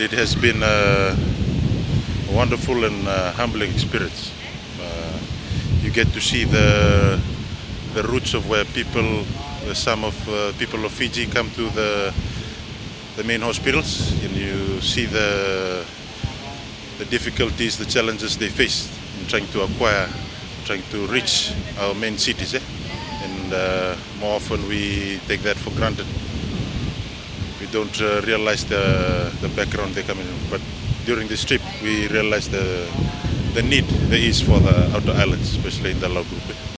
It has been a wonderful and humbling experience. You get to see the roots of where some of people of Fiji come to the main hospitals, and you see the difficulties, the challenges they face in trying to reach our main cities. And more often we take that for granted. We don't realize the background they're coming from. But during this trip, we realized the need there is for the outer islands, especially in the Lau group.